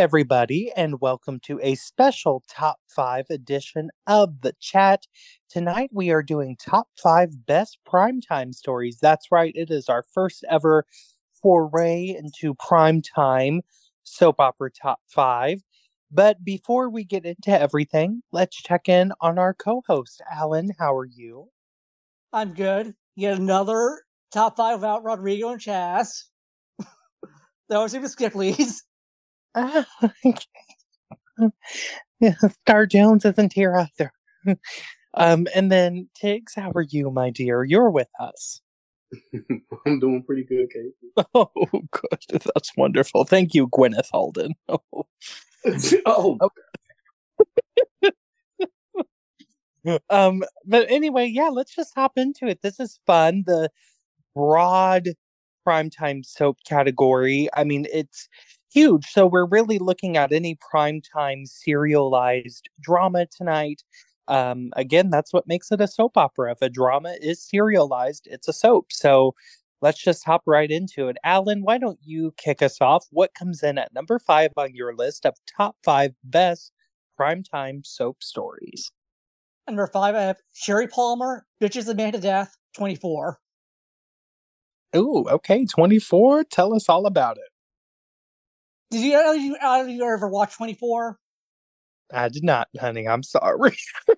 everybody, and welcome to a special top five edition of the chat. Tonight, we are doing top five best primetime stories. That's right, it is our first ever foray into primetime soap opera top five. But before we get into everything, let's check in on our co host. Alan, how are you? I'm good. Yet another top five without Rodrigo and Chaz. That was even skip, please. Star Jones isn't here either. And then Tiggs, how are you, my dear? You're with us. I'm doing pretty good, Kate. Oh, good. That's wonderful. Thank you, Gwyneth Halden. Oh. But anyway, yeah, let's just hop into it. This is fun. The broad primetime soap category. I mean, it's huge. So we're really looking at any primetime serialized drama tonight. Again, that's what makes it a soap opera. If a drama is serialized, it's a soap. So let's just hop right into it. Alan, why don't you kick us off? What comes in at number five on your list of top five best primetime soap stories? Number five, I have Sherry Palmer, Bitches and Man to Death, 24. Ooh, okay, 24. Tell us all about it. Did you ever watch 24? I did not, honey. I'm sorry.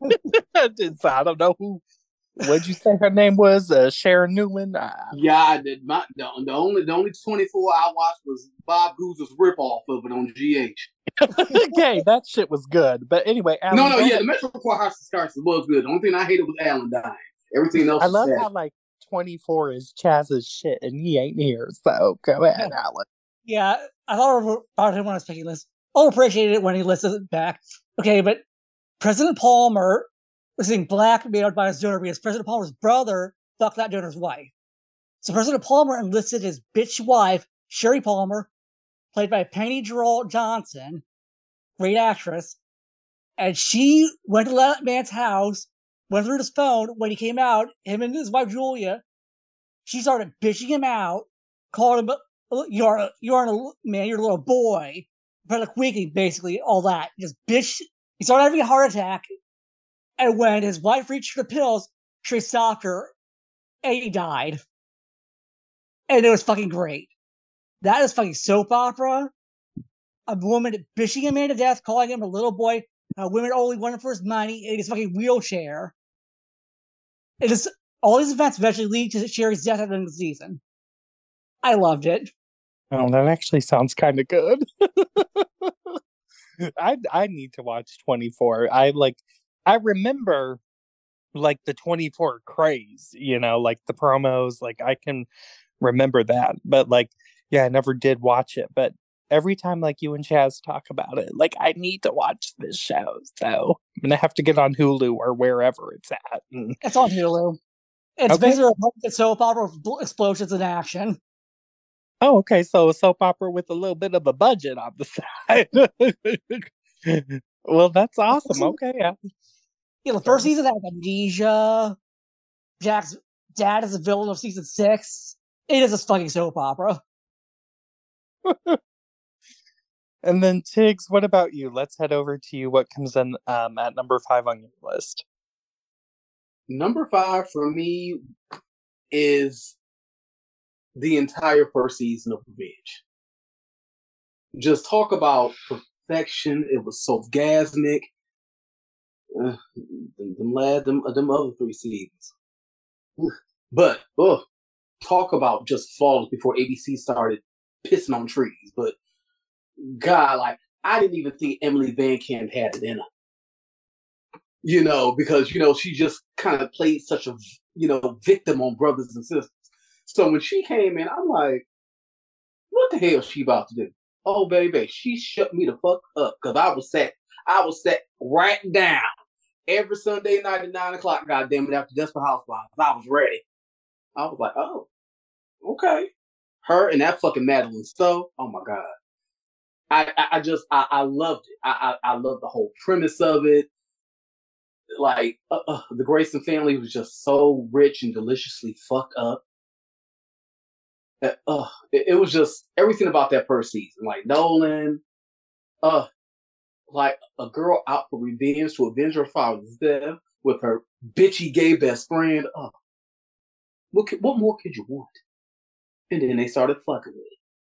I don't know who. What'd you say her name was? Sharon Newman. Yeah, I did. The only 24 I watched was Bob Goose's ripoff of it on GH. Okay, that shit was good. But anyway, Alan, the Metro Courthouse Stars was good. The only thing I hated was Alan dying. Everything else. I love how 24 is Chaz's shit and he ain't here. So go ahead, Alan. Yeah, I thought about him when I was picking this. I'll appreciate it when he listens it back. Okay, but President Palmer was being blackmailed by his donor because President Palmer's brother fucked that donor's wife. So President Palmer enlisted his bitch wife, Sherry Palmer, played by Penny Jerall Johnson, great actress, and she went to that man's house, went through his phone. When he came out, him and his wife Julia, she started bitching him out, calling him, you're a man, you're a little boy, but like weakening, basically, all that. Just bitch. He started having a heart attack, and when his wife reached for the pills, she stopped her, and he died. And it was fucking great. That is fucking soap opera. A woman bitching a man to death, calling him a little boy. Women only want him for his money in his fucking wheelchair. It is all these events eventually lead to Sherry's death at the end of the season. I loved it. Oh, that actually sounds kind of good. I need to watch 24. I remember like the 24 craze, like the promos, like I can remember that. But like, yeah, I never did watch it. But every time like you and Chaz talk about it, like I need to watch this show. So I'm gonna have to get on Hulu or wherever it's at. It's on Hulu. It's basically a soap opera with explosions in action. Oh, okay. So a soap opera with a little bit of a budget on the side. Well, that's awesome. Okay, yeah. Yeah, the first season had Amnesia. Jack's dad is a villain of season 6. It is a fucking soap opera. And then Tiggs, what about you? Let's head over to you. What comes in at number 5 on your list? Number 5 for me is the entire first season of Revenge. Just talk about perfection. It was so gasmic. Them other 3 seasons. But talk about just falling before ABC started pissing on trees. But God, like I didn't even think Emily Van Camp had it in her. Because she just kind of played such a victim on Brothers and Sisters. So when she came in, I'm like, what the hell is she about to do? Oh baby, she shut me the fuck up because I was set right down every Sunday night at 9:00. Goddamn it, after Desperate Housewives, I was ready. I was like, oh, okay. Her and that fucking Madeline Stowe. Oh my God. I loved it. I loved the whole premise of it. Like the Grayson family was just so rich and deliciously fucked up. It was just everything about that first season. Like Nolan, uh, like a girl out for revenge to avenge her father's death with her bitchy gay best friend. What more could you want? And then they started fucking with it.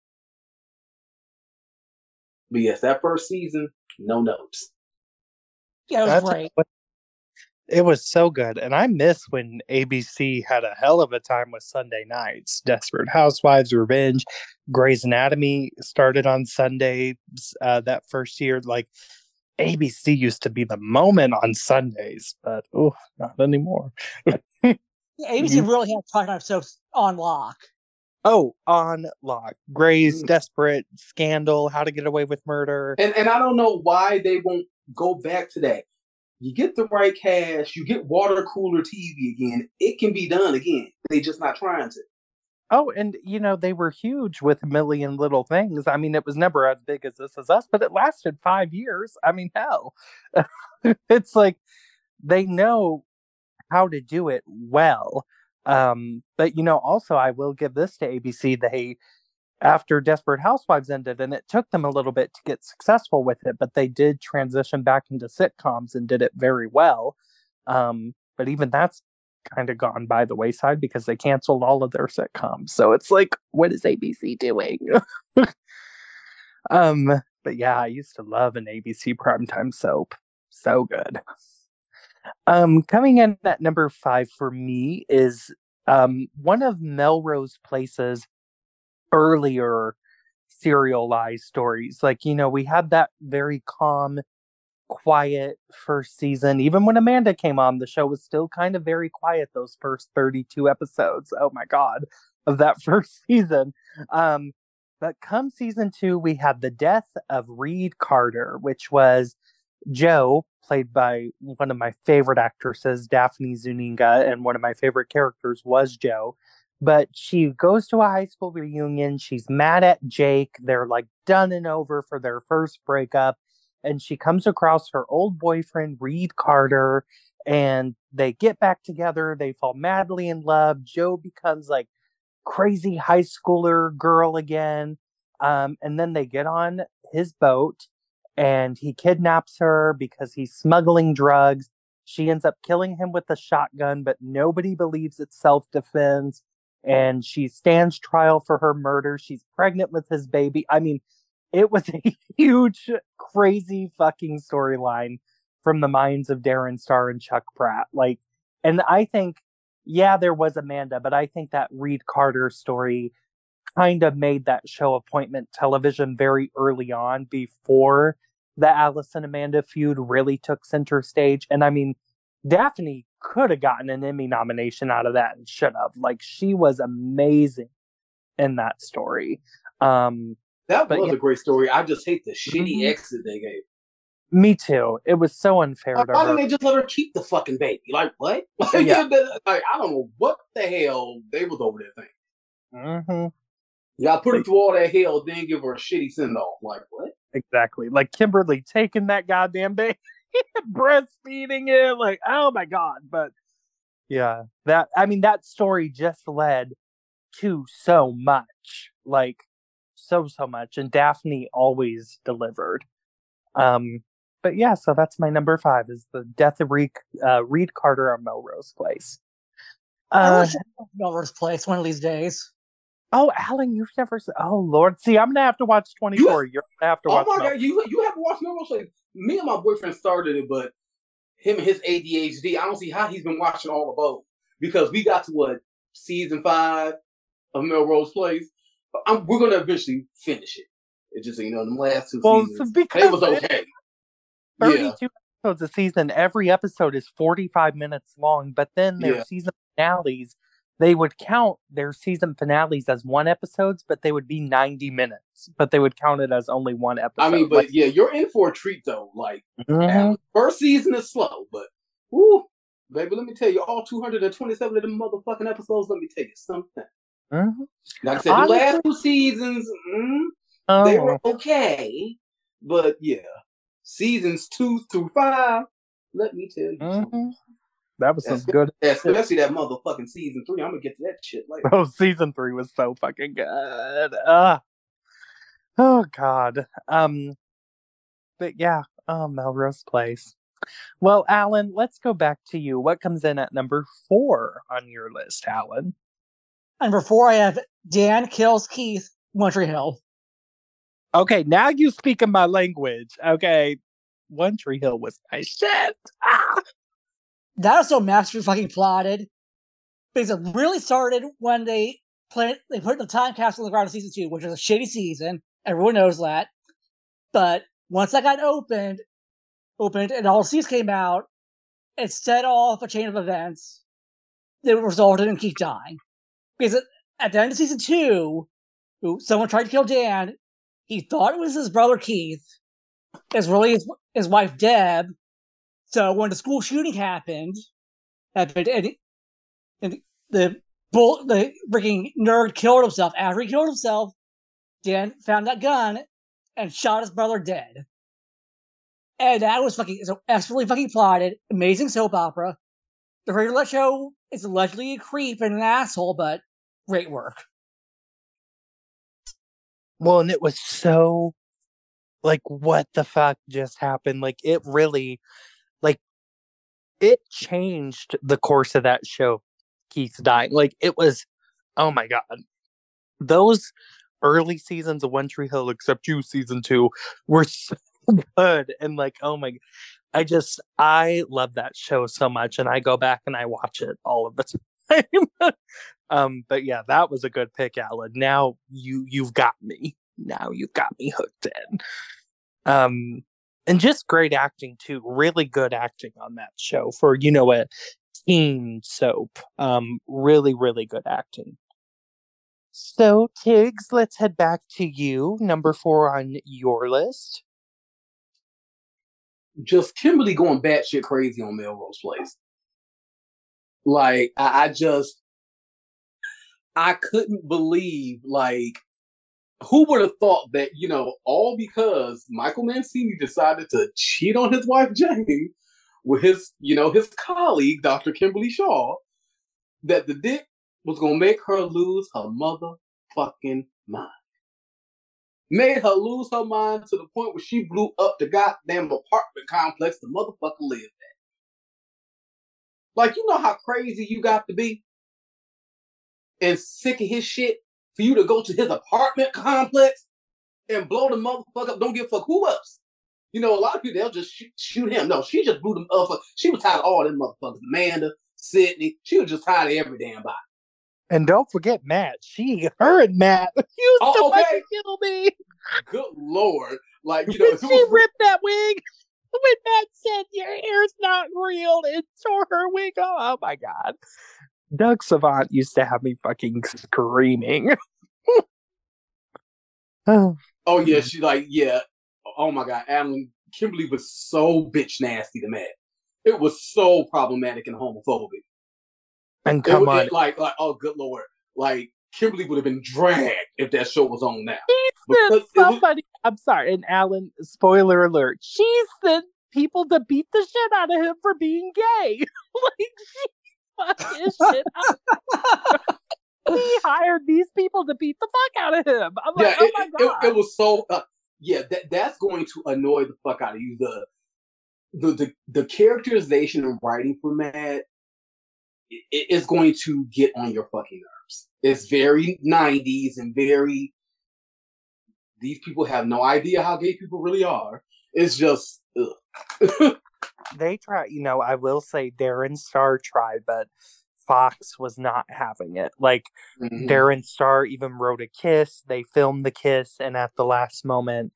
But yes, that first season, no notes. Yeah, it was great. It was so good. And I miss when ABC had a hell of a time with Sunday nights. Desperate Housewives, Revenge, Grey's Anatomy started on Sundays that first year. Like, ABC used to be the moment on Sundays, but not anymore. ABC really had primetime soaps on lock. Oh, on lock. Grey's, Desperate, Scandal, How to Get Away with Murder. And I don't know why they won't go back to that. You get the right cash, you get water cooler TV again. It can be done again. They just not trying to. Oh, and they were huge with A Million Little Things. I mean, it was never as big as This Is Us, but it lasted 5 years. I mean, hell. It's like they know how to do it well. But also I will give this to ABC. They, after Desperate Housewives ended, and it took them a little bit to get successful with it, but they did transition back into sitcoms and did it very well. But even that's kind of gone by the wayside because they canceled all of their sitcoms. So it's like, what is ABC doing? But yeah, I used to love an ABC primetime soap. So good. Coming in at number 5 for me is one of Melrose Place's earlier serialized stories. Like, we had that very calm, quiet first season. Even when Amanda came on, the show was still kind of very quiet those first 32 episodes. Oh my God, of that first season. But come season 2, we had the death of Reed Carter, which was Jo, played by one of my favorite actresses, Daphne Zuniga, and one of my favorite characters was Jo. But she goes to a high school reunion. She's mad at Jake. They're like done and over for their first breakup. And she comes across her old boyfriend, Reed Carter, and they get back together. They fall madly in love. Jo becomes like crazy high schooler girl again. And then they get on his boat and he kidnaps her because he's smuggling drugs. She ends up killing him with a shotgun, but nobody believes it's self-defense. And she stands trial for her murder. She's pregnant with his baby. I mean, it was a huge, crazy fucking storyline from the minds of Darren Star and Chuck Pratt. Like, and I think, yeah, there was Amanda, but I think that Reed Carter story kind of made that show appointment television very early on before the Alice and Amanda feud really took center stage. And I mean, Daphne could have gotten an Emmy nomination out of that and should have. Like, she was amazing in that story. That was a great story. I just hate the shitty exit they gave. Me too. It was so unfair to her. Why didn't they just let her keep the fucking baby? Like, what? Like, Yeah. I don't know what the hell they was over there thinking. Mm-hmm. You gotta put her through all that hell, then give her a shitty send-off. Like, what? Exactly. Like Kimberly taking that goddamn baby, breastfeeding it. Like, oh my God. But yeah, that story just led to so much. Like, so much. And Daphne always delivered. But yeah, so that's my number 5 is the death of Reed Carter on Melrose Place. I wish Melrose Place one of these days. Oh, Alan, you've never seen... Oh, Lord. See, I'm going to have to watch 24. You're going to have to watch... Oh, my God. You have to watch Melrose Place. Me and my boyfriend started it, but him and his ADHD, I don't see how he's been watching all of those. Because we got to, season 5 of Melrose Place. We're going to eventually finish it. It's just, the last 2 seasons, it was okay. 32 episodes a season. Every episode is 45 minutes long, but then their season finales... They would count their season finales as 1 episodes, but they would be 90 minutes. But they would count it as only 1 episode. I mean, but you're in for a treat though. Like, first season is slow, but whoo, baby, let me tell you, all 227 of them motherfucking episodes. Let me tell you something. Like I said, the last 2 seasons, they were okay, but yeah, seasons 2 through 5. Let me tell you something. That was some good. Especially that motherfucking season 3. I'm gonna get to that shit later. Oh, season 3 was so fucking good. Oh God. But yeah, oh, Melrose Place. Well, Alan, let's go back to you. What comes in at number 4 on your list, Alan? And before I have Dan kills Keith, One Tree Hill. Okay, now you speak in my language. Okay, One Tree Hill was my shit. Ah! That was so masterfully fucking plotted. Because it really started when they put the time capsule on the ground in season 2, which was a shitty season. Everyone knows that. But once that got opened and all the seasons came out, it set off a chain of events that resulted in Keith dying. Because at the end of season 2, someone tried to kill Dan. He thought it was his brother Keith. It's really his wife Deb. So when the school shooting happened, and the freaking nerd killed himself. After he killed himself, Dan found that gun and shot his brother dead. And that was so expertly fucking plotted. Amazing soap opera. The Rachel Letts show is allegedly a creep and an asshole, but great work. Well, and it was so, like, what the fuck just happened? Like, it really, like, it changed the course of that show, Keith dying. Like, it was, oh my God. Those early seasons of One Tree Hill, except you, season 2, were so good. And, like, oh my, I love that show so much. And I go back and I watch it all of the time. But yeah, that was a good pick, Alan. Now you've got me. Now you've got me hooked in. And just great acting too. Really good acting on that show for, a teen soap. Really, really good acting. So, Tiggs, let's head back to you. Number 4 on your list. Just Kimberly going batshit crazy on Melrose Place. Like, I couldn't believe, like, who would have thought that, all because Michael Mancini decided to cheat on his wife, Jane, with his colleague, Dr. Kimberly Shaw, that the dick was going to make her lose her motherfucking mind. Made her lose her mind to the point where she blew up the goddamn apartment complex the motherfucker lived at. Like, you know how crazy you got to be and sick of his shit for you to go to his apartment complex and blow the motherfucker up? Don't give a fuck who else. A lot of people, they'll just shoot him. No, she just blew them up. She was tired of all them motherfuckers. Amanda, Sydney, she was just tired of every damn body. And don't forget Matt. Her and Matt used to fucking kill me. Good Lord. Like, she ripped that wig when Matt said your hair's not real and tore her wig off. Oh my God. Doug Savant used to have me fucking screaming. Oh yeah, she oh my God, Alan, Kimberly was so bitch nasty to Matt. It was so problematic and homophobic. And come on. Like, oh good Lord. Like, Kimberly would have been dragged if that show was on now. I'm sorry, and Alan, spoiler alert, she sent people to beat the shit out of him for being gay. Like, she fucked his shit up. He hired these people to beat the fuck out of him. I'm like, oh my God. It was so, that's going to annoy the fuck out of you. The characterization and writing for Matt is going to get on your fucking nerves. It's very 90s and very, these people have no idea how gay people really are. It's just, ugh. They try, I will say Darren Star tried, but Fox was not having it. Like, Darren Star even wrote a kiss. They filmed the kiss, and at the last moment,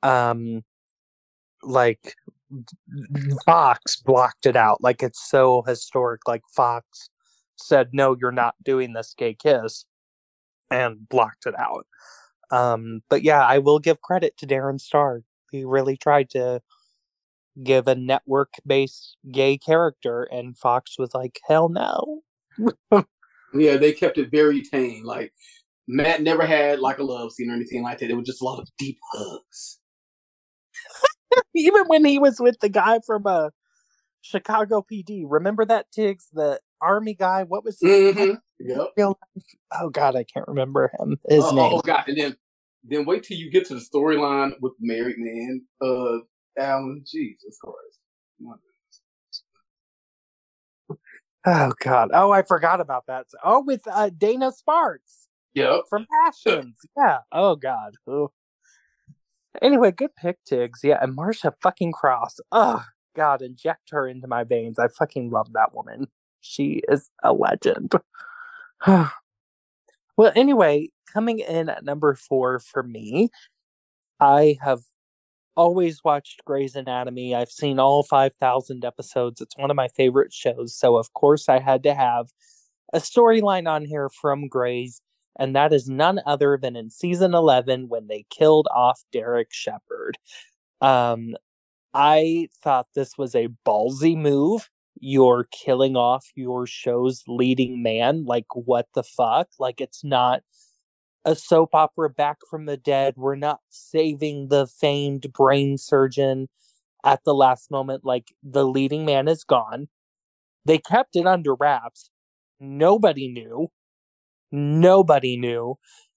like, Fox blocked it out. Like, it's so historic. Like, Fox said, no, you're not doing this gay kiss, and blocked it out. But yeah, I will give credit to Darren Star. He really tried to give a network-based gay character, and Fox was like, hell no. Yeah, they kept it very tame. Like, Matt never had like a love scene or anything like that. It was just a lot of deep hugs. Even when he was with the guy from Chicago PD. Remember that, Tiggs? The army guy? What was his name? Yep. Oh God, I can't remember his name. Oh God, and then wait till you get to the storyline with the married man Alan, Jesus Christ. My Oh God. Oh, I forgot about that. Oh, with Dana Sparks Yep. from Passions. Yeah. Oh God. Ugh. Anyway, good pick, Tiggs. Yeah, and Marsha fucking Cross. Oh God, inject her into my veins. I fucking love that woman. She is a legend. Well, anyway, coming in at number 4 for me, I have always watched Grey's Anatomy. I've seen all 5,000 episodes. It's one of my favorite shows. So, of course, I had to have a storyline on here from Grey's, and that is none other than in season 11 when they killed off Derek Shepherd. I thought this was a ballsy move. You're killing off your show's leading man. Like, what the fuck? Like, it's not a soap opera back from the dead. We're not saving the famed brain surgeon at the last moment. Like, the leading man is gone. They kept it under wraps. Nobody knew. Nobody knew.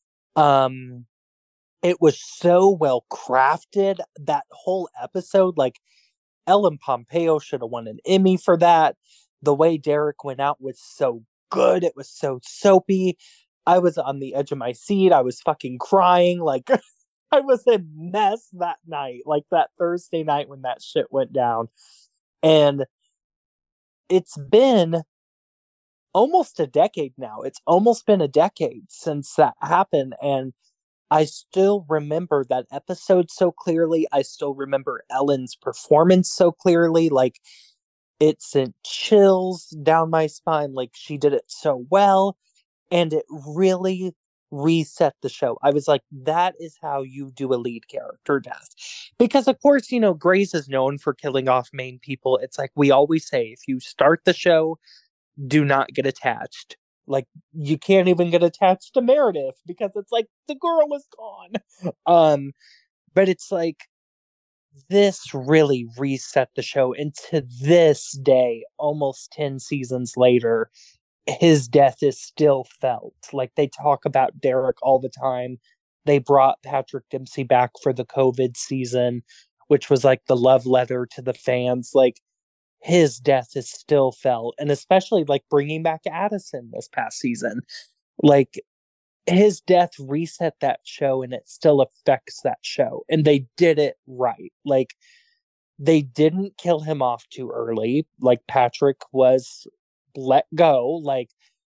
It was so well crafted. That whole episode, like, Ellen Pompeo should have won an Emmy for that. The way Derek went out was so good. It was so soapy. I was on the edge of my seat. I was fucking crying. Like, I was a mess that night. Like, that Thursday night when that shit went down. And it's been almost a decade now. It's almost been a decade since that happened. And I still remember that episode so clearly. I still remember Ellen's performance so clearly. Like, it sent chills down my spine. Like, she did it so well. And it really reset the show. I was like, that is how you do a lead character death. Because, of course, you know, Grey's is known for killing off main people. It's like we always say, if you start the show, do not get attached. Like, you can't even get attached to Meredith because it's like the girl is gone. But it's like this really reset the show. And to this day, almost 10 seasons later, his death is still felt. Like, they talk about Derek all the time. They brought Patrick Dempsey back for the COVID season, which was like the love letter to the fans. Like, his death is still felt, and especially like bringing back Addison this past season, like, his death reset that show and it still affects that show, and they did it right. Like, they didn't kill him off too early. Like, Patrick was let go. Like,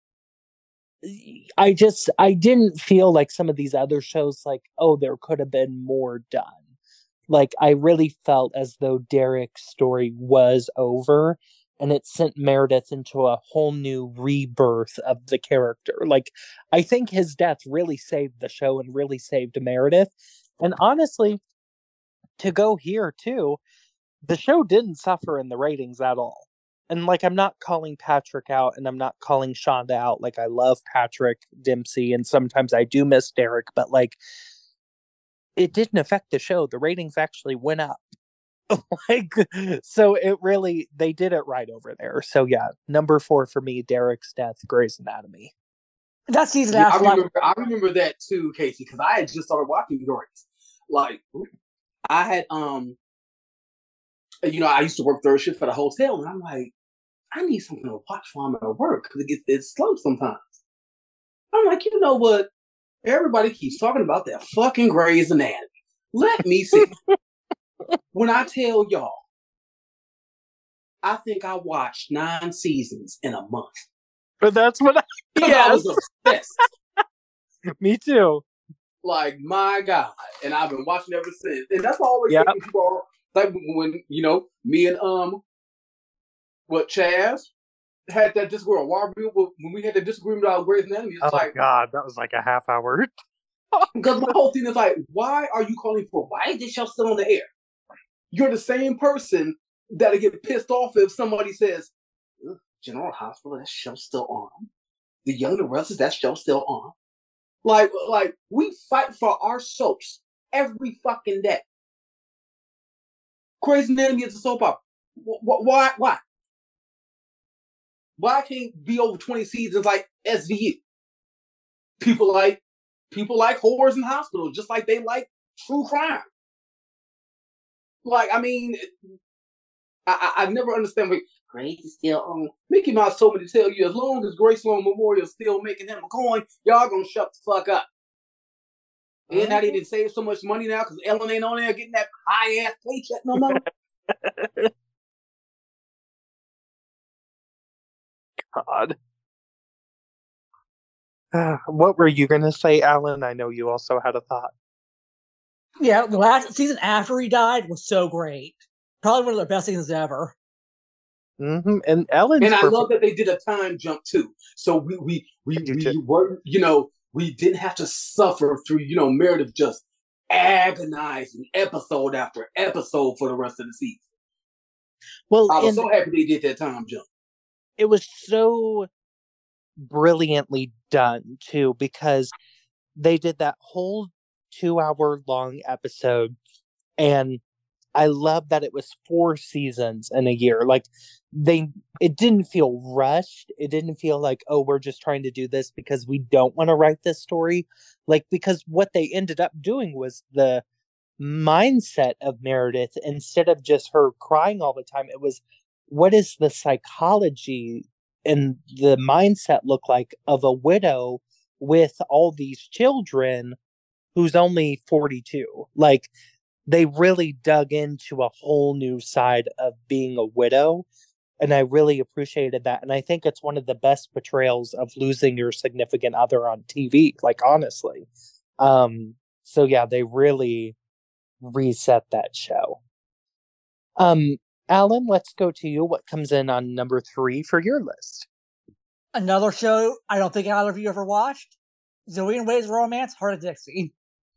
I didn't feel like some of these other shows, like, oh, there could have been more done. Like, I really felt as though Derek's story was over and it sent Meredith into a whole new rebirth of the character. Like, I think his death really saved the show and really saved Meredith. And honestly, to go here too, the show didn't suffer in the ratings at all. And like, I'm not calling Patrick out and I'm not calling Shonda out. Like, I love Patrick Dempsey and sometimes I do miss Derek, but like, it didn't affect the show. The ratings actually went up. Like, so it really, they did it right over there. So yeah, number 4 for me, Derek's death, Grey's Anatomy. That season Yeah, after I remember that too, Casey, because I had just started watching Grey's. Like, I had you know, I used to work third shift at a hotel, and I'm like, I need something to watch while I'm at work because it's slow sometimes. I'm like, you know what? Everybody keeps talking about that fucking Grey's Anatomy. Let me see. When I tell y'all, I think I watched 9 seasons in a month. But that's what I, I was obsessed. Me too. Like, my God. And I've been watching ever since. And that's why I always Yep. say people, like, when, you know, me and, Chaz had that disagreement. When we had the disagreement about Grey's Anatomy, it's like, God, that was like a half hour. because my whole thing is like, why are you calling for, why is this show still on the air? You're the same person that'll get pissed off if somebody says, General Hospital, that show's still on. The Younger Brothers, that show's still on. Like we fight for our soaps every fucking day. Grey's Anatomy is a soap opera. Why? Why can't it be over 20 seasons like SVU? People like horrors and hospitals, just like they like true crime. Like, I mean, I never understand. Wait, Grace is still on. Mickey Mouse told me to tell you, as long as Grace Sloan Memorial is still making him a coin, y'all gonna shut the fuck up. And now they didn't save so much money now because Ellen ain't on there getting that high ass paycheck no more. God. What were you going to say, Alan? I know you also had a thought. Yeah, the last season after he died was so great. Probably one of the best seasons ever. Mm-hmm. And Ellen's and I love that they did a time jump too. So we weren't, we didn't have to suffer through, Meredith just agonizing episode after episode for the rest of the season. Well, I was so happy they did that time jump. It was so brilliantly done too, because they did that whole 2-hour long episode, and I love that it was 4 seasons in a year. Like, it didn't feel rushed. It didn't feel like, oh, we're just trying to do this because we don't want to write this story. Like, because what they ended up doing was the mindset of Meredith, instead of just her crying all the time, it was, what is the psychology and the mindset look like of a widow with all these children who's only 42? Like, they really dug into a whole new side of being a widow, and I really appreciated that. And I think it's one of the best portrayals of losing your significant other on TV, like, honestly. So yeah, they really reset that show. Alan, let's go to you. What comes in on number 3 for your list? Another show I don't think either of you ever watched, Zoe and Wade's Romance, Heart of Dixie.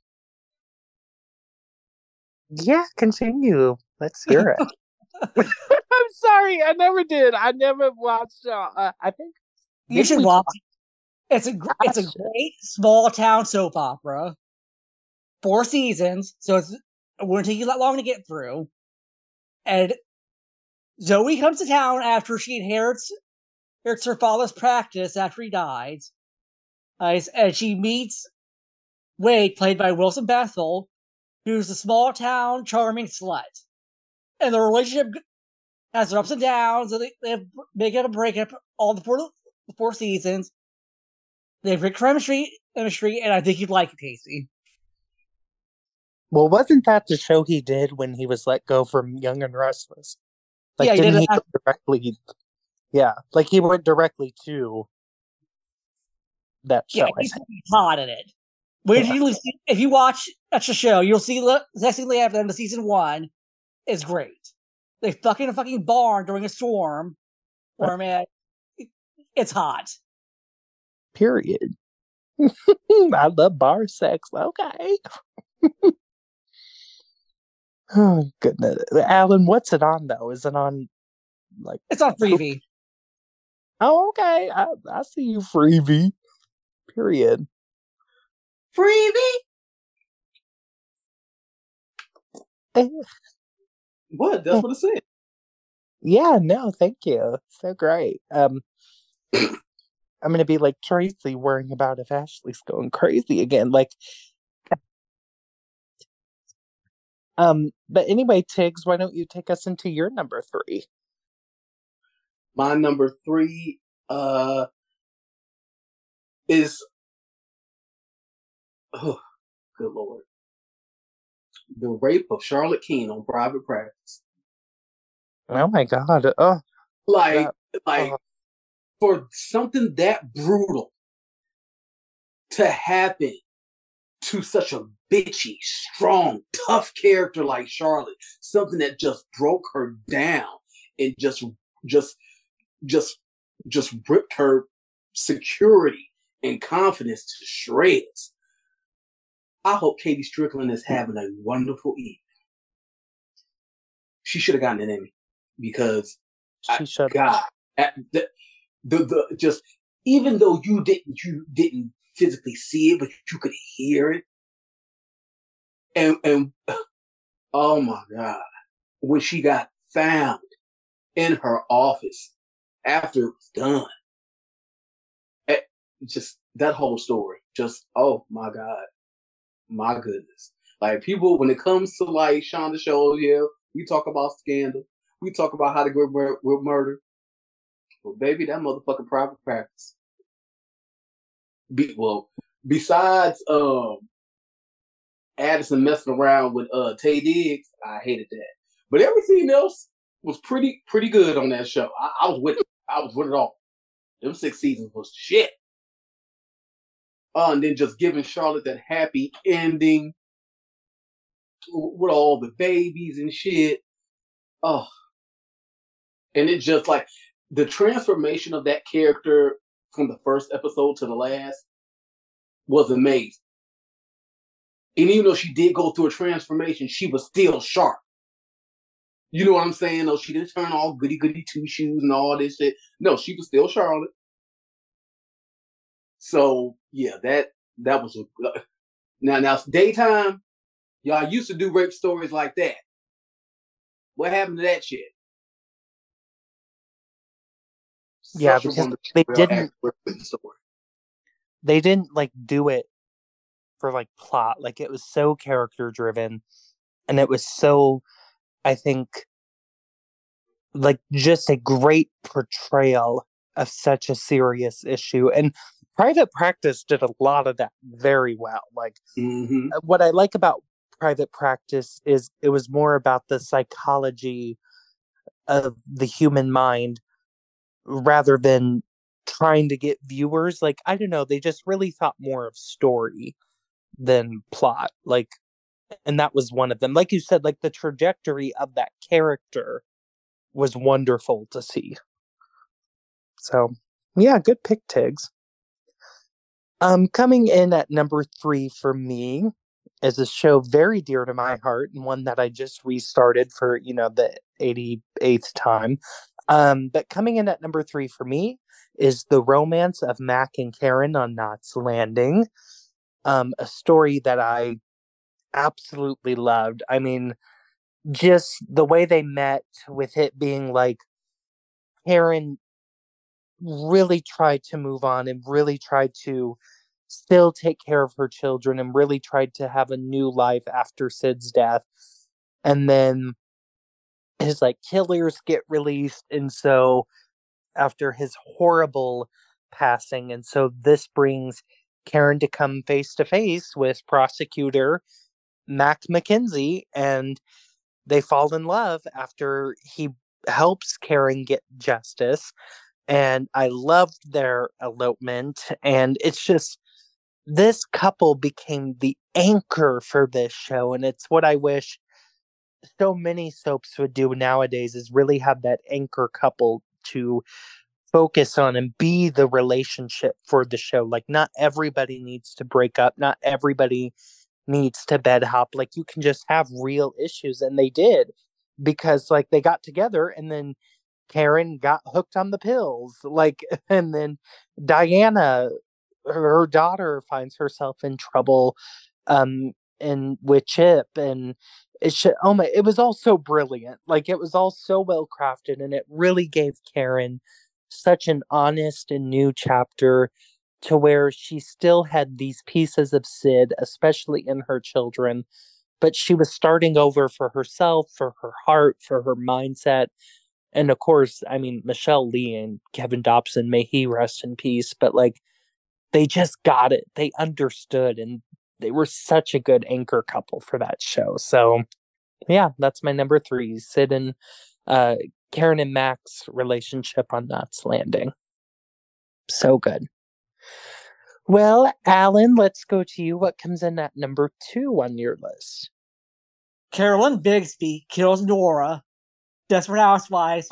Yeah, continue. Let's hear it. I'm sorry, I never did. I never watched. I think you should watch it. It's a great small town soap opera. 4 seasons, so it wouldn't take you that long to get through. And Zoe comes to town after she inherits her father's practice after he dies. And she meets Wade, played by Wilson Bethel, who's a small town charming slut. And the relationship has their ups and downs. So they make up a breakup all the 4 seasons. They have great chemistry, and I think you'd like it, Casey. Well, wasn't that the show he did when he was let go from Young and Restless? Like, yeah, didn't he go directly? Yeah, like he went directly to that show. Yeah, he's hot in it. If you watch that's the show, you'll see the next thing they have at the end of season 1 is great. They fucking a fucking barn during a storm, where man, it's hot. Period. I love bar sex. Okay. Oh goodness, Alan, what's it on though? Is it on like? It's on Freevee. Oh, okay. I see you, Freevee. Period. Freevee. What? That's what it said. Yeah. No, thank you. So great. I'm gonna be like Tracy, worrying about if Ashley's going crazy again. Like. But anyway, Tiggs, why don't you take us into your number 3? My number 3 is, oh, good Lord, The Rape of Charlotte Keene on Private Practice. Oh my God! Oh, for something that brutal to happen to such a bitchy, strong, tough character like Charlotte, something that just broke her down and just ripped her security and confidence to shreds. I hope Katie Strickland is having a wonderful evening. She should have gotten an Emmy because she should. God, just even though you didn't physically see it, but you could hear it. And oh my God, when she got found in her office after it was done, just that whole story, just, oh my God, my goodness. Like people, when it comes to like Shonda shows, yeah, we talk about scandal, we talk about how to get with murder. Well, baby, that motherfucking private practice. Besides Addison messing around with Tay Diggs, I hated that. But everything else was pretty good on that show. I was with it. I was with it all. Them 6 seasons was shit. And then just giving Charlotte that happy ending with all the babies and shit. Oh, and it just like the transformation of that character from the first episode to the last was amazing. And even though she did go through a transformation, she was still sharp. You know what I'm saying? Though she didn't turn all goody two shoes and all this shit. No, she was still Charlotte. So yeah, that was now daytime. Y'all used to do rape stories like that. What happened to that shit? Yeah, because they didn't like do it for like plot. Like it was so character driven, and it was so, I think, like just a great portrayal of such a serious issue. And Private Practice did a lot of that very well. Like what I like about Private Practice is it was more about the psychology of the human mind rather than trying to get viewers. Like, I don't know, they just really thought more of story than plot. Like, and that was one of them. Like you said, like the trajectory of that character was wonderful to see. So, yeah, good pick, Tiggs. Coming in at number 3 for me is a show very dear to my heart and one that I just restarted for, the 88th time. But coming in at number 3 for me is The Romance of Mac and Karen on Knots Landing. A story that I absolutely loved. I mean, just the way they met, with it being like Karen really tried to move on and really tried to still take care of her children and really tried to have a new life after Sid's death. And then his like killers get released, and so after his horrible passing, and so this brings Karen to come face to face with prosecutor Mac McKenzie, and they fall in love after he helps Karen get justice. And I loved their elopement, and it's just, this couple became the anchor for this show, and it's what I wish so many soaps would do nowadays, is really have that anchor couple to focus on and be the relationship for the show. Like, not everybody needs to break up, not everybody needs to bed hop. Like, you can just have real issues, and they did, because like they got together and then Karen got hooked on the pills, like, and then Diana, her daughter, finds herself in trouble, and with Chip, and it was all so brilliant. Like, it was all so well crafted, and it really gave Karen such an honest and new chapter, to where she still had these pieces of Sid, especially in her children, but she was starting over for herself, for her heart, for her mindset. And of course, I mean, Michelle Lee and Kevin Dobson, may he rest in peace, but like, they just got it. They understood, and they were such a good anchor couple for that show. So yeah, that's my number 3, Sid and Karen and Mac's relationship on Knots Landing. So good. Well, Alan, let's go to you. What comes in at number 2 on your list? Carolyn Bigsby kills Nora. Desperate Housewives.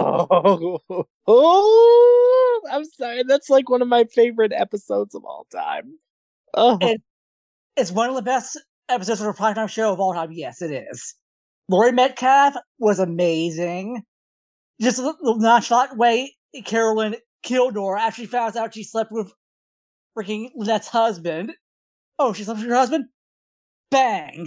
Oh, I'm sorry. That's like one of my favorite episodes of all time. Oh. It's one of the best episodes of a primetime show of all time. Yes, it is. Laurie Metcalf was amazing. Just the nonchalant way Carolyn killed Nora after she found out she slept with freaking Lynette's husband. Oh, she slept with her husband? Bang!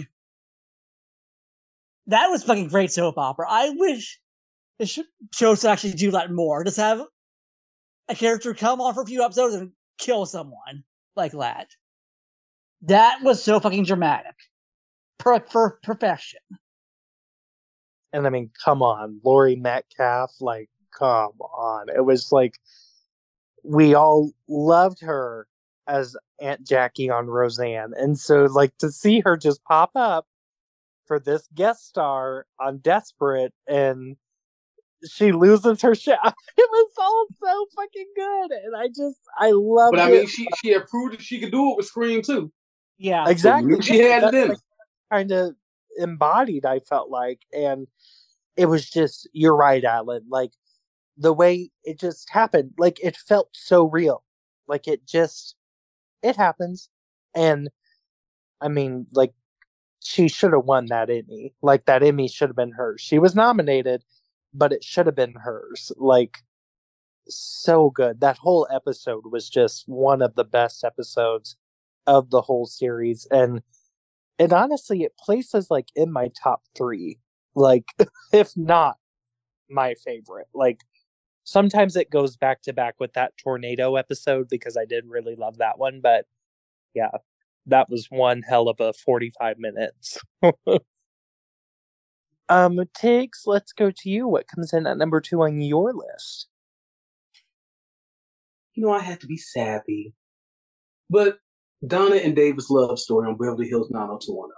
That was fucking great soap opera. I wish the shows to actually do that more. Just have a character come on for a few episodes and kill someone like that. That was so fucking dramatic. perfection. And I mean, come on, Laurie Metcalf, like, come on. It was like we all loved her as Aunt Jackie on Roseanne. And so like to see her just pop up for this guest star on Desperate and she loses her shit. It was all so fucking good. And I loved it. But I mean, she had proved that she could do it with Scream too. Yeah. Exactly. She had it in. Like, kind of embodied, I felt like. And it was just, you're right, Alan. Like, the way it just happened, like, it felt so real. Like, it happens. And, I mean, like, she should have won that Emmy. Like, that Emmy should have been hers. She was nominated, but it should have been hers. Like, so good. That whole episode was just one of the best episodes of the whole series. And honestly, it places, like, in my top 3. Like, if not my favorite. Like, sometimes it goes back to back with that tornado episode because I did really love that one. But yeah, that was one hell of a 45 minutes. Tiggs, let's go to you. What comes in at number 2 on your list? You know, I had to be savvy. But Donna and David's love story on Beverly Hills 90210.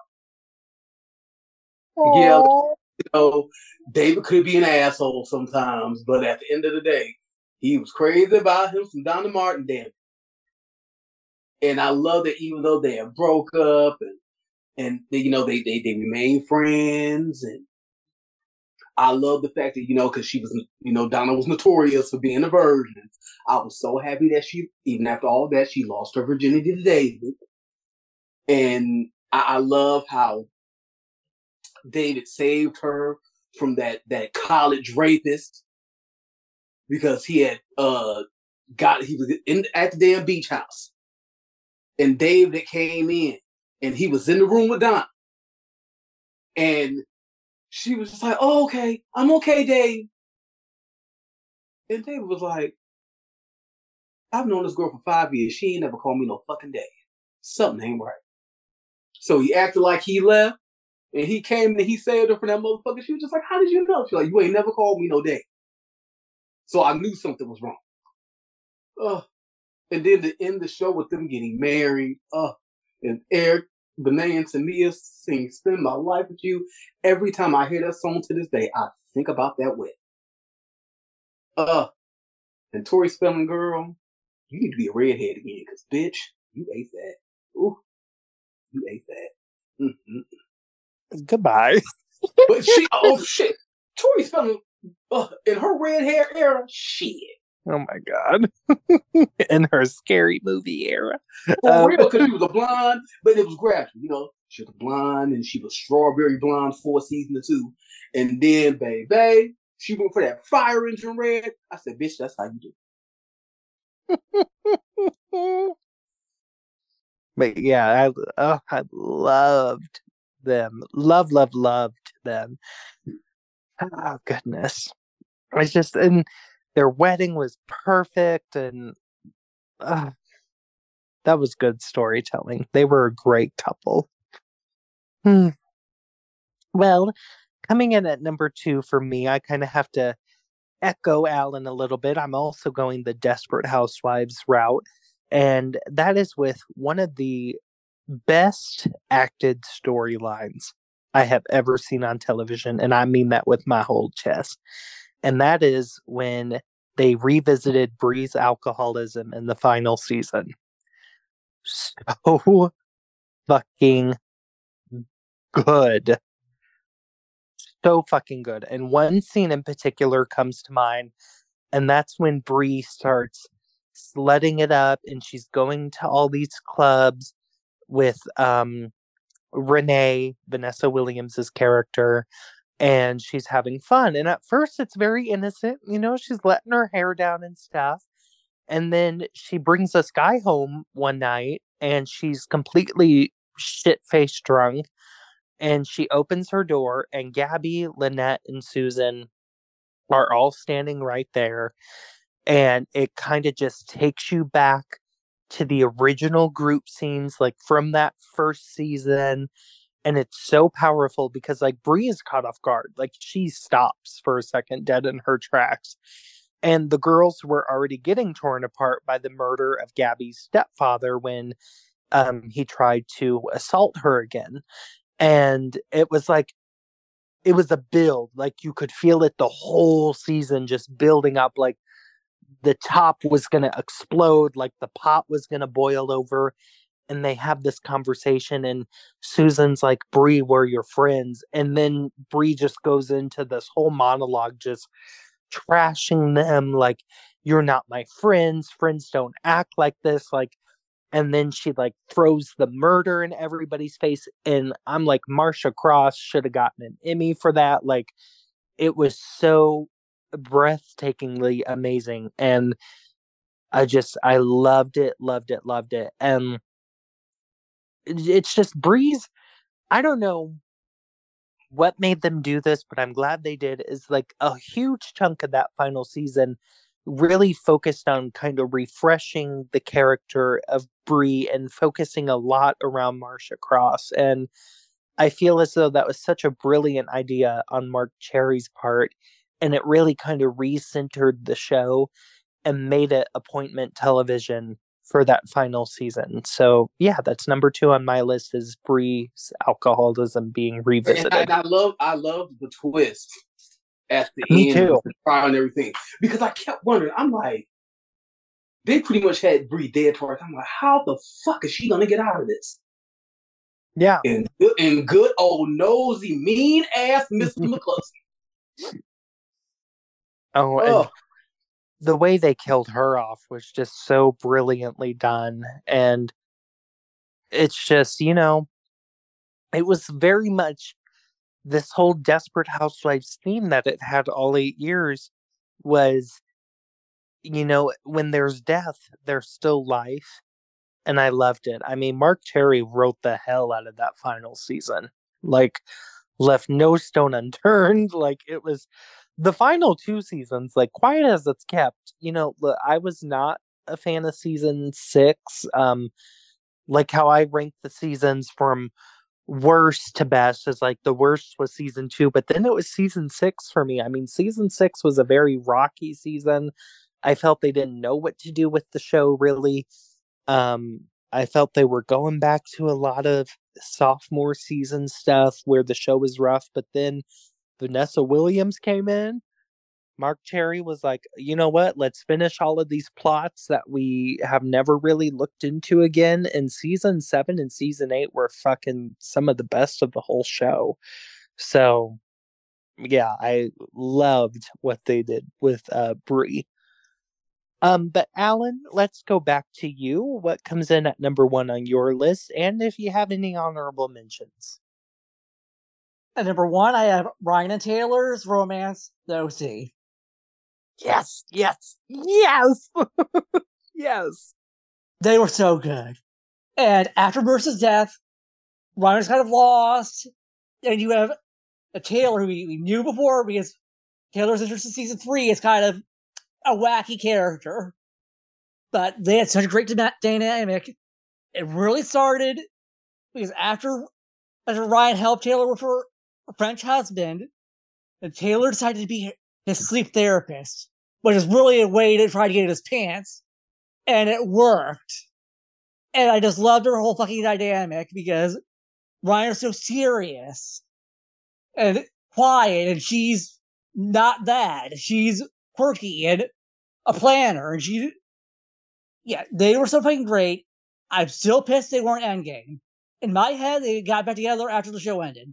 Yeah, you know, David could be an asshole sometimes, but at the end of the day, he was crazy about him from Donna Martin then. And I love that even though they have broke up and they, you know, they remain friends. And I love the fact that, you know, because she was, you know, Donna was notorious for being a virgin. I was so happy that she, even after all that, she lost her virginity to David. And I love how David saved her from that college rapist because he had he was at the damn beach house. And David came in and he was in the room with Donna. And she was just like, "Oh, okay, I'm okay, Dave." And David was like, "I've known this girl for 5 years. She ain't never called me no fucking Dave. Something ain't right." So he acted like he left, and he came and he saved her from that motherfucker. She was just like, "How did you know?" She's like, "You ain't never called me no Dave." So I knew something was wrong. And then to end the show with them getting married, and Eric Benet and Tamia sing "Spend My Life with You." Every time I hear that song to this day, I think about that wedding. And Tori Spelling, girl, you need to be a redhead again, because bitch, you ate that. Ooh, you ate that. Mm-hmm. Goodbye. But shit, Tori Spelling, in her red hair era, shit. Oh my god. In her scary movie era. For real, because she was a blonde, but it was gradual. You know, she was a blonde and she was strawberry blonde for season 2. And then, baby, she went for that fire engine red. I said, bitch, that's how you do. But yeah, I loved them. Loved them. Oh, goodness. And their wedding was perfect, and that was good storytelling. They were a great couple. Well, coming in at number 2 for me, I kind of have to echo Alan a little bit. I'm also going the Desperate Housewives route, and that is with one of the best acted storylines I have ever seen on television, and I mean that with my whole chest. And that is when they revisited Bree's alcoholism in the final season. So fucking good. So fucking good. And one scene in particular comes to mind, and that's when Bree starts sledding it up and she's going to all these clubs with Renee, Vanessa Williams' character, and she's having fun. And at first it's very innocent, you know, she's letting her hair down and stuff. And then she brings this guy home one night and she's completely shit-faced drunk. And she opens her door and Gabby, Lynette, and Susan are all standing right there. And it kind of just takes you back to the original group scenes, like from that first season. And it's so powerful because like Bree is caught off guard. Like she stops for a second dead in her tracks. And the girls were already getting torn apart by the murder of Gabby's stepfather when he tried to assault her again. And it was like it was a build. Like you could feel it the whole season just building up, like the top was gonna explode, like the pot was gonna boil over, and they have this conversation and Susan's like, Bree, we're your friends. And then Bree just goes into this whole monologue just trashing them like you're not my friends. Friends don't act like this. Like and then she like throws the murder in everybody's face. And I'm like, Marsha Cross should have gotten an Emmy for that. Like it was so breathtakingly amazing. And I loved it, loved it, loved it. And it's just Breeze. I don't know what made them do this, but I'm glad they did. Is like a huge chunk of that final season really focused on kind of refreshing the character of Bree and focusing a lot around Marsha Cross. And I feel as though that was such a brilliant idea on Mark Cherry's part. And it really kind of recentered the show and made it appointment television for that final season. So yeah, that's number 2 on my list is Bree's alcoholism being revisited. And I love the twist at the Me end too. with the trial and everything. Because I kept wondering, I'm like, they pretty much had Bree dead twice. I'm like, how the fuck is she gonna get out of this? Yeah. And good old nosy, mean ass Mr. McCluskey. Oh, and the way they killed her off was just so brilliantly done. And it's just, it was very much this whole Desperate Housewives theme that it had all 8 years was, when there's death, there's still life. And I loved it. I mean, Mark Cherry wrote the hell out of that final season. Like, left no stone unturned. Like, it was the final 2 seasons, like, quiet as it's kept. I was not a fan of season 6. Like how I ranked the seasons from worst to best is like the worst was season 2, but then it was season 6 for me. I mean, season 6 was a very rocky season. I felt they didn't know what to do with the show really. I felt they were going back to a lot of sophomore season stuff where the show was rough, but then Vanessa Williams came in. Mark Cherry was like, you know what? Let's finish all of these plots that we have never really looked into again. And season 7 and season 8 were fucking some of the best of the whole show. So, yeah, I loved what they did with Bree. But Alan, let's go back to you. What comes in at number 1 on your list, and if you have any honorable mentions? At number 1, I have Ryan and Taylor's romance, The OC. Yes. Yes. They were so good. And after Mercer's death, Ryan's kind of lost, and you have a Taylor who we knew before because Taylor's interest in season 3 is kind of a wacky character. But they had such a great dynamic. It really started because after Ryan helped Taylor with her French husband, and Taylor decided to be his sleep therapist, which is really a way to try to get in his pants. And it worked. And I just loved her whole fucking dynamic because Ryan is so serious and quiet, and she's not that. She's quirky and a planner, and they were so fucking great. I'm still pissed they weren't Endgame. In my head, they got back together after the show ended.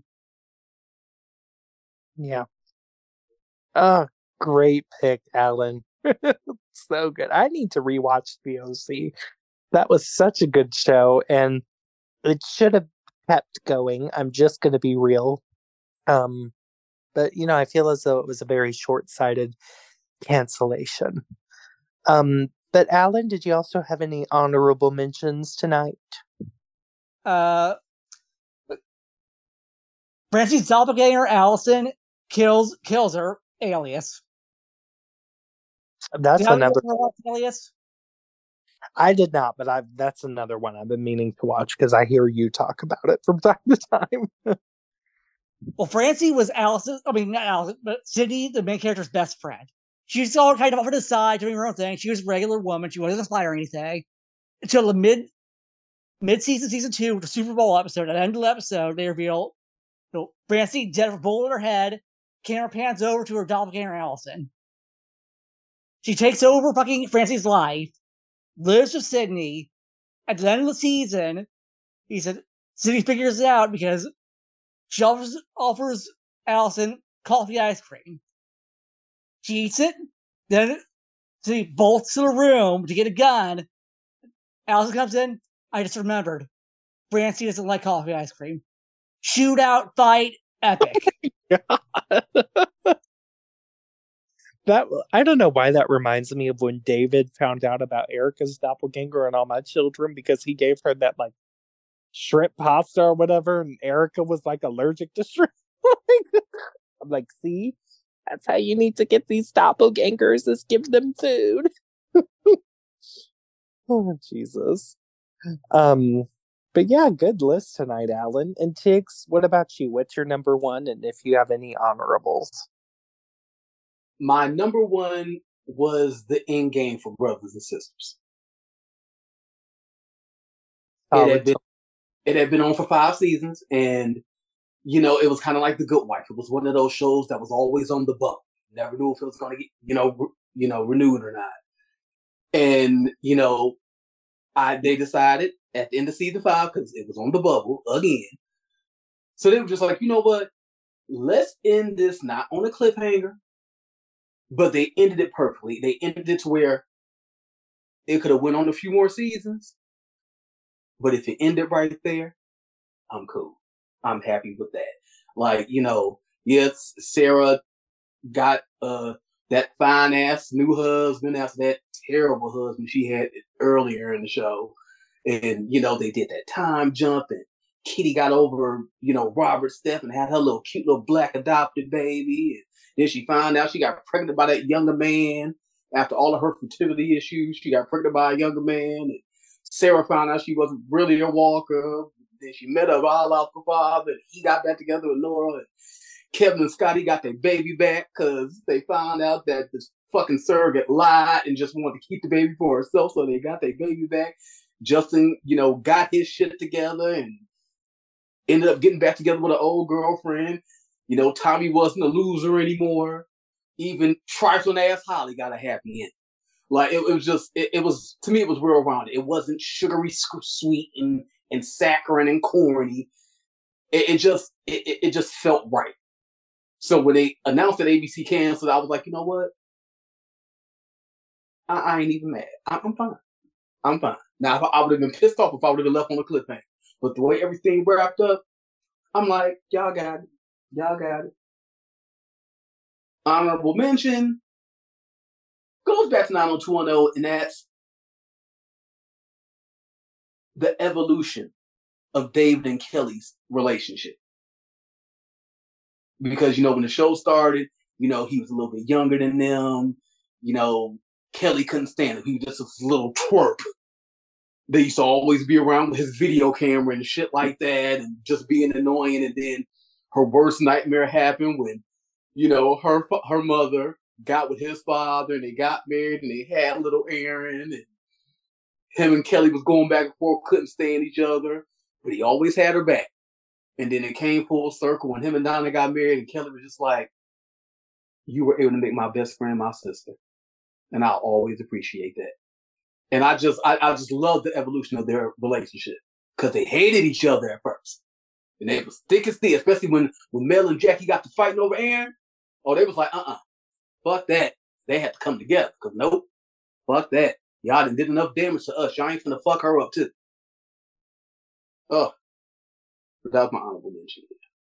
Yeah. Oh, great pick, Alan. So good. I need to rewatch the OC. That was such a good show, and it should have kept going. I'm just going to be real. But I feel as though it was a very short-sighted cancellation. But Alan, did you also have any honorable mentions tonight? Francie's doppelganger, Allison, kills her, Alias. That's another. Alias? I did not, but that's another one I've been meaning to watch because I hear you talk about it from time to time. Well, Francie was Alice's, I mean, not Alice, but Sydney, the main character's best friend. She was all kind of off to the side, doing her own thing. She was a regular woman. She wasn't inspired or anything. Until the mid-season, season 2, the Super Bowl episode. At the end of the episode, they reveal Francie dead of a bullet in her head. Camera pans over to her doppelganger, Allison. She takes over fucking Francie's life, lives with Sydney. At the end of the season, he said Sydney figures it out because she offers Allison coffee ice cream. She eats it, then Sydney bolts to the room to get a gun. Allison comes in. I just remembered. Francie doesn't like coffee ice cream. Shootout, fight, epic. That I don't know why that reminds me of when David found out about Erica's doppelganger and All My Children because he gave her that like shrimp pasta or whatever, and Erica was like allergic to shrimp. I'm like, see, that's how you need to get these doppelgangers is give them food. Oh Jesus. But yeah, good list tonight, Alan. And Tiggs, what about you? What's your number one? And if you have any honorables? My number one was the end game for Brothers and Sisters. It had been on for 5 seasons, and it was kind of like The Good Wife. It was one of those shows that was always on the bubble. Never knew if it was going to get renewed or not. And they decided at the end of season 5 because it was on the bubble again. So they were just like, you know what? Let's end this not on a cliffhanger, but they ended it perfectly. They ended it to where it could have went on a few more seasons, but if it ended right there, I'm cool. I'm happy with that. Like, yes, Sarah got that fine ass new husband after that terrible husband she had earlier in the show. And, they did that time jump, and Kitty got over, Robert Steph and had her little cute little black adopted baby. And then she found out she got pregnant by that younger man. After all of her fertility issues, she got pregnant by a younger man. And Sarah found out she wasn't really a walker. Then she met her biological father, and he got back together with Nora. And Kevin and Scotty got their baby back because they found out that this fucking surrogate lied and just wanted to keep the baby for herself, so they got their baby back. Justin, got his shit together and ended up getting back together with an old girlfriend. Tommy wasn't a loser anymore. Even trifling ass Holly got a happy end. Like it was just, it was, to me, it was real rounded. It wasn't sugary sweet and saccharine and corny. It just felt right. So when they announced that ABC canceled, I was like, you know what? I ain't even mad. I'm fine. I'm fine. Now, I would have been pissed off if I would have been left on a cliffhanger. But the way everything wrapped up, I'm like, y'all got it. Y'all got it. Honorable mention goes back to 90210, and that's the evolution of David and Kelly's relationship. Because, when the show started, he was a little bit younger than them. Kelly couldn't stand him. He was just this little twerp. They used to always be around with his video camera and shit like that and just being annoying. And then her worst nightmare happened when, her mother got with his father and they got married and they had little Aaron, and him and Kelly was going back and forth, couldn't stand each other, but he always had her back. And then it came full circle when him and Donna got married, and Kelly was just like, you were able to make my best friend my sister. And I'll always appreciate that. And I just love the evolution of their relationship because they hated each other at first. And they was thick as thick, especially when Mel and Jackie got to fighting over Aaron. Oh, they was like, fuck that. They had to come together because nope, fuck that. Y'all done did enough damage to us. Y'all ain't finna fuck her up too. Oh, that was my honorable mention.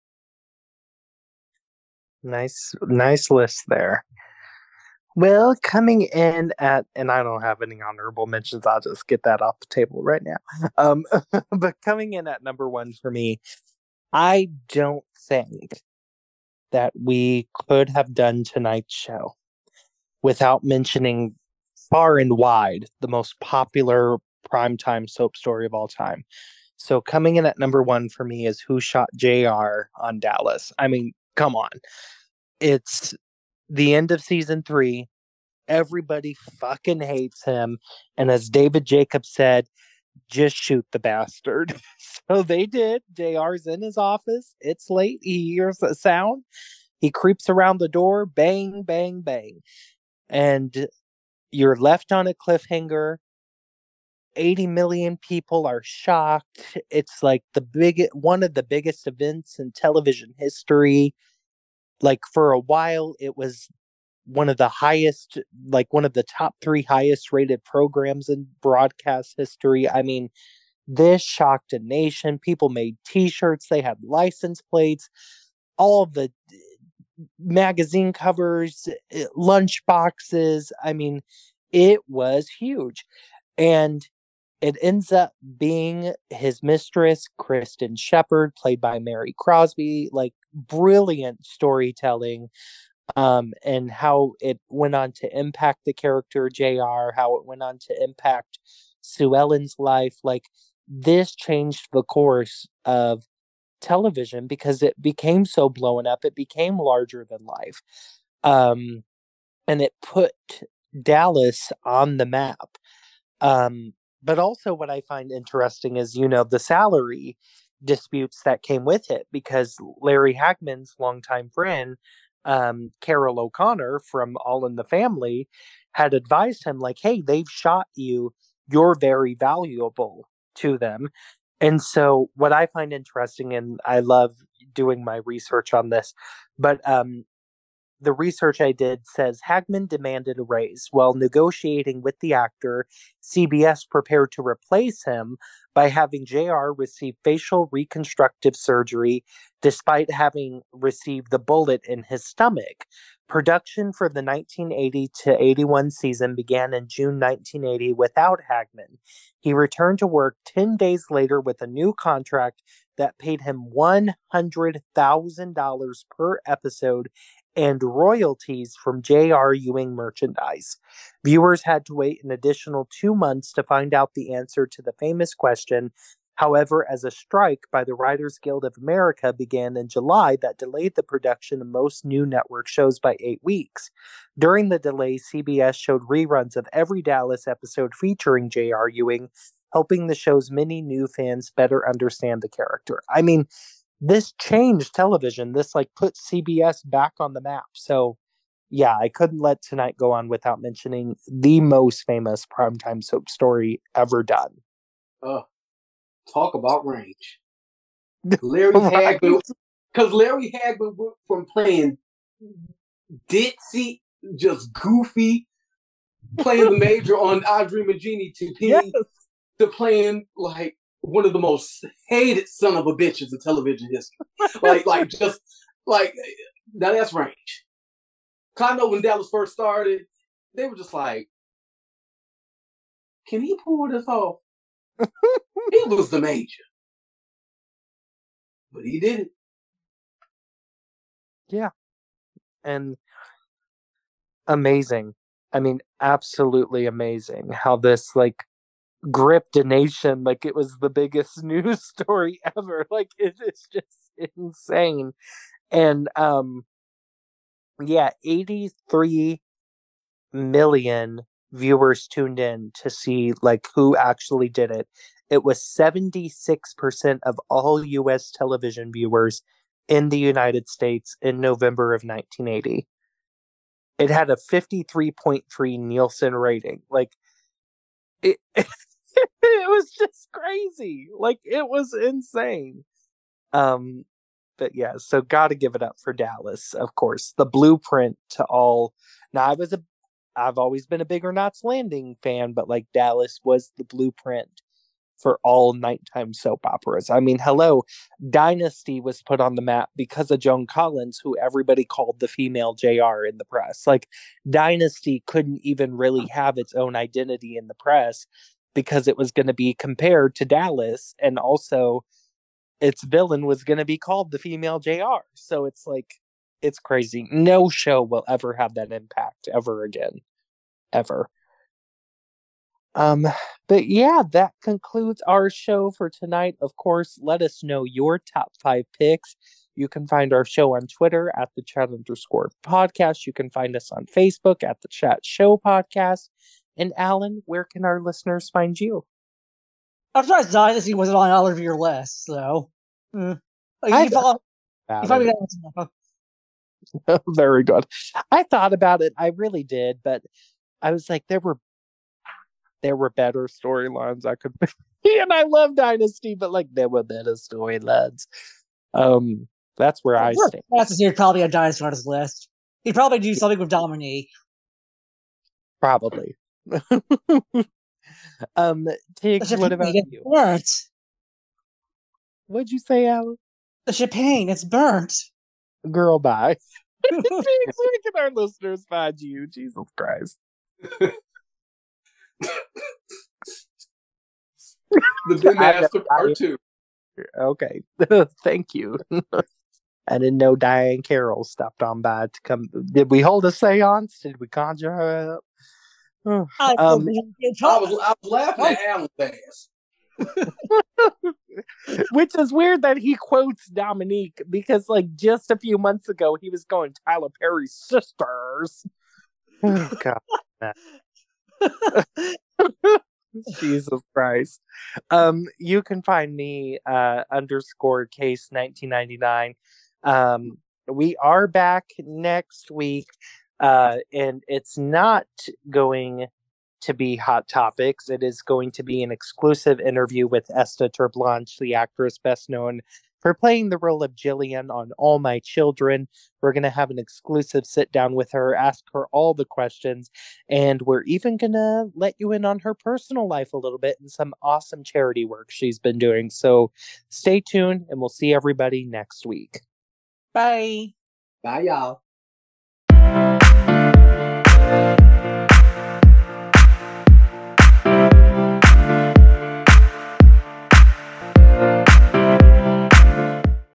Nice list there. Well, coming in at, and I don't have any honorable mentions, I'll just get that off the table right now. But coming in at number one for me, I don't think that we could have done tonight's show without mentioning far and wide the most popular primetime soap story of all time. So coming in at number one for me is Who Shot JR on Dallas. I mean, come on. It's the end of season 3. Everybody fucking hates him. And as David Jacobs said, just shoot the bastard. So they did. JR's in his office. It's late. He hears a sound. He creeps around the door. Bang, bang, bang. And you're left on a cliffhanger. 80 million people are shocked. It's like one of the biggest events in television history. Like for a while, it was one of the top 3 highest rated programs in broadcast history. I mean, this shocked a nation. People made t-shirts, they had license plates, all of the magazine covers, lunch boxes. I mean, it was huge. And it ends up being his mistress, Kristen Shepherd, played by Mary Crosby. Like, brilliant storytelling. And how it went on to impact the character JR, how it went on to impact Sue Ellen's life. Like, this changed the course of television because it became so blown up. It became larger than life. And it put Dallas on the map. But also what I find interesting is, the salary disputes that came with it, because Larry Hagman's longtime friend, Carol O'Connor from All in the Family, had advised him, like, hey, they've shot you. You're very valuable to them. And so what I find interesting, and I love doing my research on this, but the research I did says Hagman demanded a raise. While negotiating with the actor, CBS prepared to replace him by having JR receive facial reconstructive surgery despite having received the bullet in his stomach. Production for the 1980 to 81 season began in June 1980 without Hagman. He returned to work 10 days later with a new contract that paid him $100,000 per episode and royalties from J.R. Ewing merchandise. Viewers had to wait an additional 2 months to find out the answer to the famous question. However, as a strike by the Writers Guild of America began in July, that delayed the production of most new network shows by 8 weeks. During the delay, CBS showed reruns of every Dallas episode featuring J.R. Ewing, helping the show's many new fans better understand the character. I mean, this changed television. This put CBS back on the map. So yeah, I couldn't let tonight go on without mentioning the most famous primetime soap story ever done. Talk about range. Larry Hagman, because Larry Hagman went from playing ditzy, just goofy, playing the major on I Dream of Jeannie to playing like one of the most hated son of a bitches in television history. Now that's range. Cause I know when Dallas first started, they were just like, can he pull this off? He was the major. But he didn't. Yeah. And amazing. I mean, absolutely amazing how this gripped a nation like it was the biggest news story ever. Like, it is just insane. And 83 million viewers tuned in to see who actually did it. It was 76% of all US television viewers in the United States in November of 1980. It had a 53.3 Nielsen rating. It it was just crazy. It was insane. But yeah, so gotta give it up for Dallas, of course. The blueprint to all. Now, I've always been a bigger Knots Landing fan, but Dallas was the blueprint for all nighttime soap operas. I mean, hello, Dynasty was put on the map because of Joan Collins, who everybody called the female JR in the press. Dynasty couldn't even really have its own identity in the press because it was going to be compared to Dallas, and also its villain was going to be called the female JR. So it's crazy. No show will ever have that impact ever again. Ever. Um, but yeah, that concludes our show for tonight. Of course, let us know your top 5 picks. You can find our show on Twitter at the chat_podcast. You can find us on Facebook at the Chat Show Podcast. And Alan, where can our listeners find you? I'm surprised Dynasty wasn't on all of your lists, so. You can follow me on Very good. I thought about it. I really did, but I was like, there were better storylines I could and I love Dynasty, but like there were better storylines. That's where I stand. He'd probably have Dynasty on his list. He'd probably do something with Dominique. Probably. Tiggs, what about you? Burnt. What'd you say, Alan? The champagne, it's burnt. Girl, bye. Tiggs, where can our listeners find you? Jesus Christ. The Big Master Part 2. Okay. Thank you. I didn't know Diane Carroll stopped on by to come. Did we hold a seance? Did we conjure her up? I was laughing at Alan's ass. Which is weird that he quotes Dominique, because like just a few months ago he was going Tyler Perry's sisters. Oh God. Jesus Christ. You can find me _case 1999. We are back next week, and it's not going to be Hot Topics. It is going to be an exclusive interview with Esta Terblanche, the actress best known for playing the role of Jillian on All My Children. We're going to have an exclusive sit down with her, ask her all the questions, and we're even going to let you in on her personal life a little bit and some awesome charity work she's been doing. So stay tuned, and we'll see everybody next week. Bye. Bye, y'all.